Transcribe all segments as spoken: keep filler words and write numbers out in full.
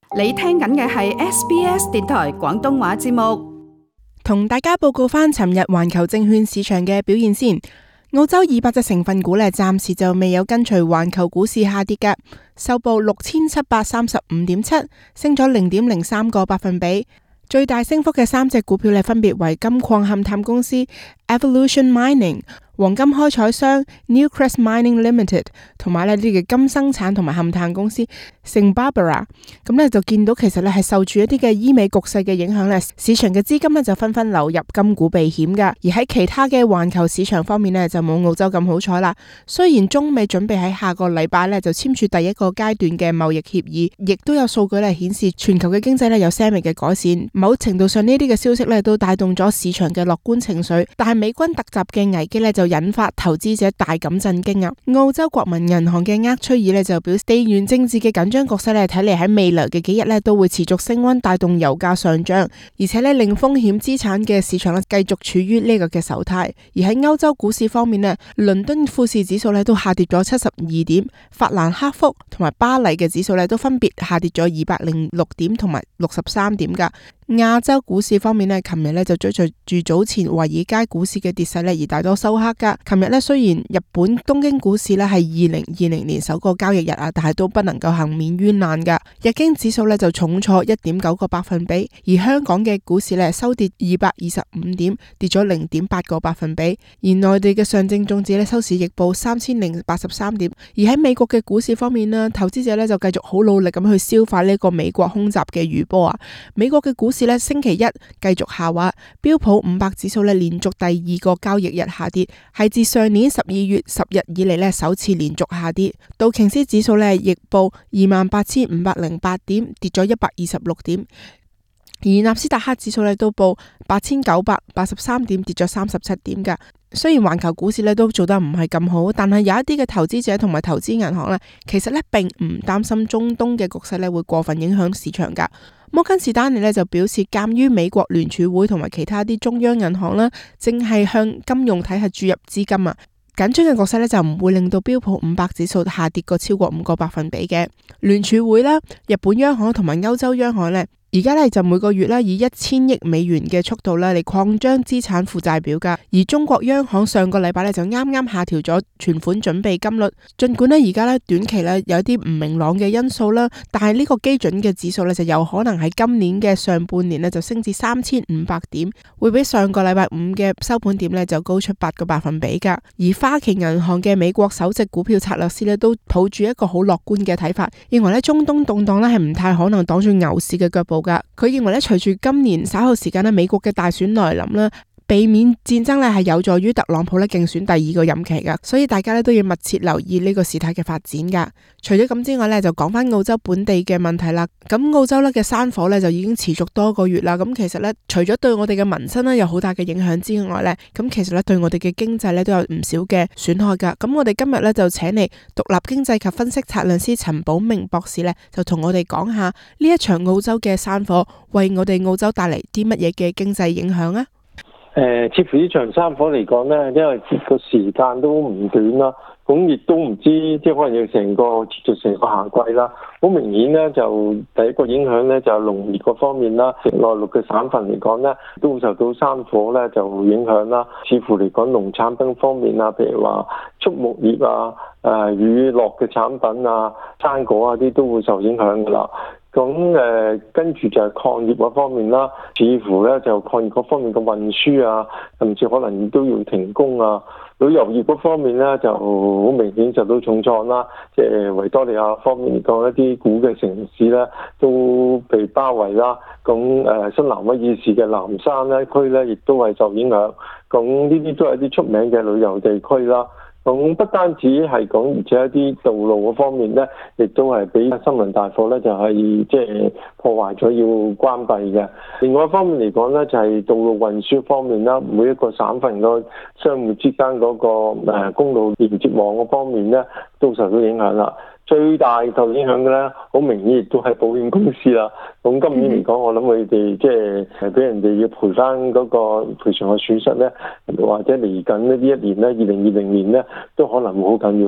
你聽緊嘅係 S B S 電台廣東話節目， 同大家報告翻尋日環球證券市場嘅表現先。澳洲二百隻成分股呢，暫時就未有跟隨環球股市下跌嘅，收報六千七百三十五點七，升咗零點零三個百分比。最大升幅嘅三隻股票呢，分別為金礦勘探公司 Evolution Mining、黃金開採商 Newcrest Mining Limited 同埋呢啲嘅金生產同埋勘探公司 St Barbara。咁呢就見到其實呢係受住一啲嘅醫美局勢嘅影響呢，市場嘅資金呢就紛紛流入金股避險噶。而喺其他嘅環球市場方面呢，就冇澳洲咁好彩啦。雖然中美準備喺下個禮拜呢就簽署第一個階段嘅貿易協議，亦都有數據呢顯示全球嘅經濟呢有些微嘅改善。某程度上呢啲嘅消息呢都帶動咗市場嘅樂觀情緒，但係美軍突襲嘅危機呢就引發投資者大感震驚啊！澳洲國民銀行嘅厄崔爾呢就表示，地緣政治嘅緊張局勢呢睇嚟喺未來嘅幾日呢都會持續升溫，帶動油價上漲，而且呢令風險資產嘅市場呢繼續處於呢個嘅手態。而喺歐洲股市方面呢，倫敦富時指數呢都下跌咗七十二點，法蘭克福同埋巴黎嘅指數呢都分別下跌咗二百零六點同埋六十三點噶。亞洲股市方面呢，琴日呢就追隨住早前華爾街股市嘅跌勢呢而大多收黑噶。琴日呢，雖然日本東京股市呢係二零二零年首個交易日啊，但係都不能夠幸免於難噶。日經指數呢就重挫一點九個百分比，而香港嘅股市呢收跌二百二十五點，跌咗零點八個百分比。而內地嘅上證綜指呢收市亦報三千零八十三點。而喺美國嘅股市方面呢，投資者呢就繼續好努力咁去消化呢個美國空襲嘅餘波啊。美國嘅股市呢星期一繼續下滑，標普五百指數呢連續第二個交易日下跌，係自上年十二月十日以嚟呢首次連續下跌。道瓊斯指數呢亦報二萬八千五百零八點，跌咗一百二十六點。而納斯達克指數呢都報八千九百八十三點，跌咗三十七點噶。雖然環球股市呢都做得唔係咁好，但係有一啲嘅投資者同埋投資銀行呢，其實呢並唔擔心中東嘅局勢呢會過分影響市場噶。摩根士丹利呢就表示，鑒於美國聯儲會同埋其他啲中央銀行呢正係向金融體系注入資金啊，緊張嘅局勢呢就唔會令到標普五百指數下跌過超過五個百分比嘅。聯儲會啦、日本央行同埋歐洲央行呢，而家呢就每個月呢以一千億美元嘅速度呢嚟擴張資產負債表噶。而中國央行上個禮拜呢就啱啱下調咗存款準備金率，盡管呢而家呢短期呢有啲唔明朗嘅因素啦，但係呢個基準嘅指數呢就有可能喺今年嘅上半年呢就升至三千五百點，會比上個禮拜五嘅收盤點呢就高出八個百分比噶。而花旗銀行嘅美國首席股票策略師呢都抱住一個好樂觀嘅睇法，認為呢中東動盪呢係唔太可能擋住牛市嘅腳步。佢認為咧，隨住今年稍後時間咧，美國嘅大選來臨啦，避免戰爭咧係有助於特朗普咧競選第二個任期噶，所以大家咧都要密切留意呢個事態嘅發展噶。除咗咁之外咧，就講翻澳洲本地嘅問題啦。咁澳洲咧嘅山火咧就已經持續多個月啦。咁其實咧，除咗對我哋嘅民生咧有好大嘅影響之外咧，咁其實咧對我哋嘅經濟咧都有唔少嘅損害噶。咁我哋今日咧就請嚟獨立經濟及分析策略師陳寶明博士咧，就同我哋講下呢一場澳洲嘅山火為我哋澳洲帶嚟啲乜嘢嘅經濟影響啊？ 誒、呃，似乎呢場山火嚟講咧，因為個時間都唔短啦，咁亦都唔知即係可能要成個持續成個夏季啦。好明顯咧，就第一個影響咧就係農業嗰方面啦，內陸嘅省份嚟講咧都會受到山火咧就影響啦。似乎嚟講農產品方面啊，譬如話畜牧業啊、誒、呃、乳酪嘅產品啊、生果啊啲都會受影響噶啦。咁誒跟住就係礦業嗰方面啦，似乎咧就礦業嗰方面嘅運輸啊，甚至可能都要停工啊。旅遊業嗰方面咧就好明顯受到重創啦，即係維多利亞方面嚟講，一啲古嘅城市咧都被包圍啦。咁誒新南威爾士嘅南山咧區咧，亦都係受影響。咁呢啲都係一啲出名嘅旅遊地區啦。咁不單止係講，而且一啲道路嗰方面咧，亦都係俾森林大火咧，就係即係破壞咗要關閉嘅。另外一方面嚟講咧，就係道路運輸方面啦，每一個省份個相互之間嗰個誒公路連接網嗰方面咧，都受到影響啦。最大受影響嘅咧，好明顯亦都係保險公司啦。咁今年嚟講，我諗佢哋即係俾人哋要賠翻嗰個賠償嘅損失咧，或者嚟緊呢一年咧，二零二零年咧，都可能會好緊要啦。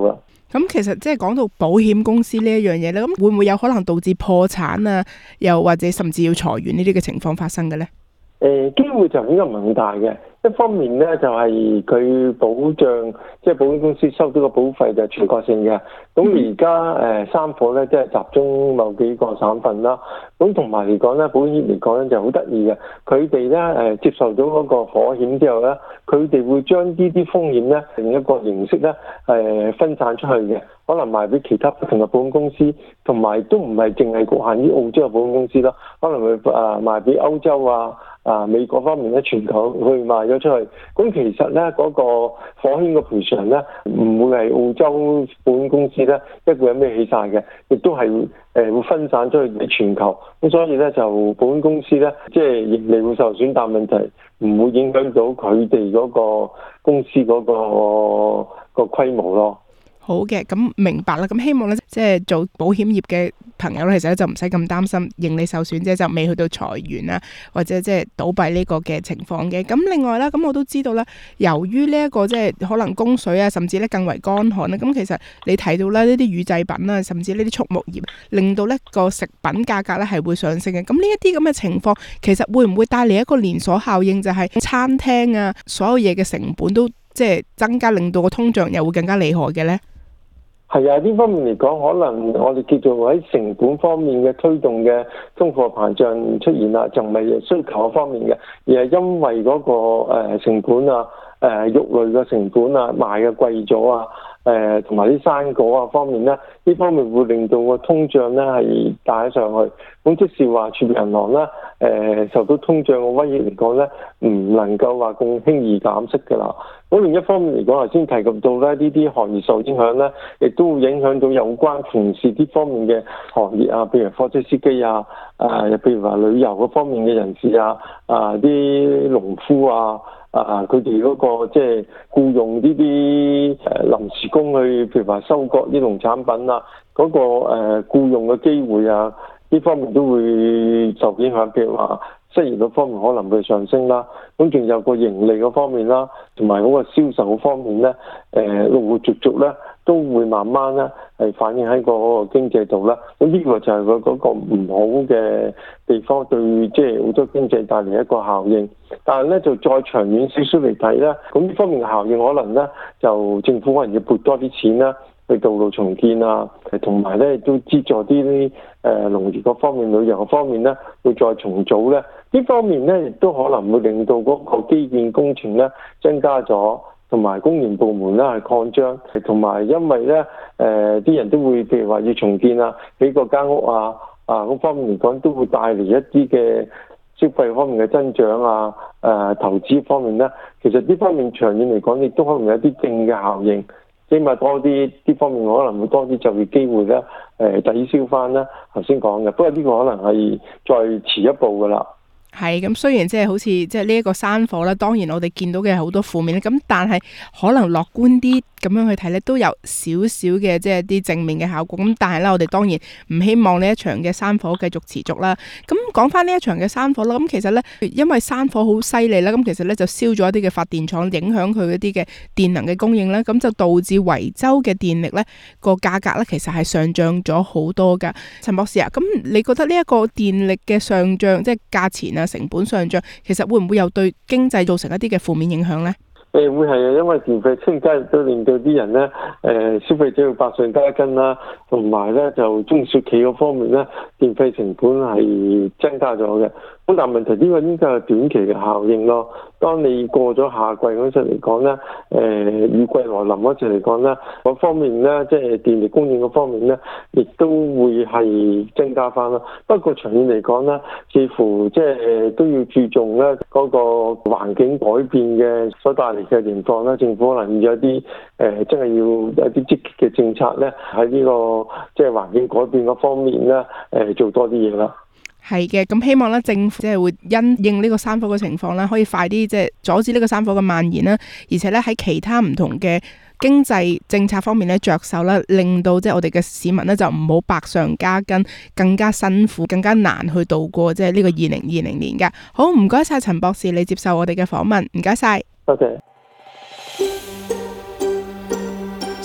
咁其實即係講到保險公司呢一樣嘢咧，咁會唔會有可能導致破產啊，又或者甚至要裁員呢啲嘅情況發生嘅咧？ 誒機會就應該唔係咁大嘅。一方面咧就係佢保障，即係保險公司收到個保費就係全國性嘅。咁而家誒山火咧，即係集中某幾個省份啦。咁同埋嚟講咧，保險業嚟講咧就好得意嘅。佢哋咧誒接受咗嗰個火險之後咧，佢哋會將呢啲風險咧另一個形式咧誒分散出去嘅，可能賣俾其他不同嘅保險公司，同埋都唔係淨係局限於澳洲嘅保險公司啦，可能會誒賣俾歐洲啊。啊！美國方面咧，全球去賣咗出去，咁其實咧嗰、那個火險嘅賠償咧，唔會係澳洲保險公司咧一個人孭起晒嘅，亦都係誒、呃、會分散出去全球。咁所以咧就保險公司咧，即係盈利會受損，但問題唔會影響到佢哋嗰個公司嗰、那個、那個規模咯。 好嘅，咁明白啦。咁希望咧，即係做保險業嘅朋友咧，其實咧就唔使咁擔心盈利受損啫，就未去到裁員啊，或者即係倒閉呢個嘅情況嘅。咁另外啦，咁我都知道啦，由於呢一個即係可能供水啊，甚至咧更為乾旱咧，咁其實你睇到咧呢啲乳製品啊，甚至呢啲畜牧業，令到呢個食品價格咧係會上升嘅。咁呢一啲咁嘅情況，其實會唔會帶嚟一個連鎖效應，就係餐廳啊，所有嘢嘅成本都即係增加，令到個通脹又會更加厲害嘅咧？ 係啊，呢方面嚟講，可能我哋叫做喺成本方面嘅推動嘅通貨膨脹出現啦，就唔係需求方面嘅，而係因為嗰個成本啊、誒肉類嘅成本啊賣嘅貴咗啊、誒同埋啲生果啊方面咧，呢方面會令到個通脹咧係帶上去。咁即是話儲備銀行咧誒受到通脹嘅威脅嚟講咧，唔能夠話咁輕易減息㗎啦。咁另一方面嚟講，頭先提及到咧，呢啲行業受影響咧，亦都會影響到有關從事呢方面嘅行業啊，譬如貨車司機啊，啊，譬如話旅遊嗰方面嘅人士啊，啊，啲農夫啊，啊，佢哋嗰個即係僱用呢啲誒臨時工去，譬如話收割啲農產品啊，嗰、那個誒僱用嘅機會啊，呢方面都會受影響，譬如話失業嗰方面可能會上升啦，咁仲有個盈利嗰方面啦，同埋嗰個銷售嗰方面咧，誒陸陸續續咧都會慢慢咧係反映喺個經濟度啦。咁呢個就係佢嗰個唔好嘅地方，對即係好多經濟帶嚟一個效應。但係咧就再長遠少少嚟睇咧，咁呢方面嘅效應可能咧就政府可能要撥多啲錢啦，去道路重建啊，同埋咧都資助啲啲誒農業嗰方面、旅遊嗰方面咧，會再重組咧。呢方面咧亦都可能會令到嗰個基建工程咧增加咗，同埋公營部門咧係擴張，同埋因為咧誒啲人都會譬如話要重建啊，起個間屋啊啊嗰方面嚟講，都會帶嚟一啲嘅消費方面嘅增長啊，誒、呃、投資方面咧，其實呢方面長遠嚟講，亦都可能有啲正嘅效應。起碼多啲呢方面可能會多啲就業機會咧，誒、呃、抵消翻啦。頭先講嘅，不過呢個可能係再遲一步噶啦。 係咁，雖然即係好似即係呢一個山火啦，當然我哋見到嘅係好多負面咧，咁但係可能樂觀啲咁樣去睇咧，都有少少嘅即係啲正面嘅效果。咁但係咧，我哋當然唔希望呢一場嘅山火繼續持續啦。咁講翻呢一場嘅山火啦，咁其實咧，因為山火好犀利啦，咁其實咧就燒咗一啲嘅發電廠，影響佢一啲嘅電能嘅供應啦，咁就導致維州嘅電力咧個價格咧其實係上漲咗好多噶。陳博士啊，咁你覺得呢一個電力嘅上漲，即係價錢啊，成本上漲，其實會唔會又對經濟造成一啲嘅負面影響呢？ 誒會係啊，因為電費增加都令到啲人咧誒消費者要百上加斤啦，同埋咧就中小企嗰方面咧電費成本係增加咗嘅。咁但係問題呢個應該係短期嘅效應咯。當你過咗夏季嗰陣嚟講咧，誒雨季來臨嗰陣嚟講咧，嗰方面咧即係電力供應嗰方面咧，亦都會係增加翻啦。不過長遠嚟講咧，似乎即係都要注重咧嗰個環境改變嘅所帶嚟嘅情況啦。政府可能有啲誒真係要有啲積極嘅政策咧，喺呢個即係環境改變嗰方面咧，誒做多啲嘢啦。 係嘅，咁希望咧政府即係會因應呢個山火嘅情況啦，可以快啲即係阻止呢個山火嘅蔓延啦，而且咧喺其他唔同嘅經濟政策方面咧着手啦，令到即係我哋嘅市民咧就唔好百上加斤，更加辛苦，更加難去度過即係呢個二零二零年嘅。好，唔該晒陳博士，你接受我哋嘅訪問，唔該晒。 多謝。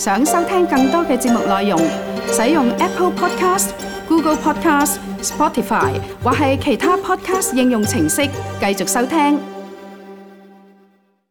想收聽更多嘅節目內容，使用 Apple Podcast、Google Podcast、Spotify 或係其他 Podcast 應用程式繼續收聽。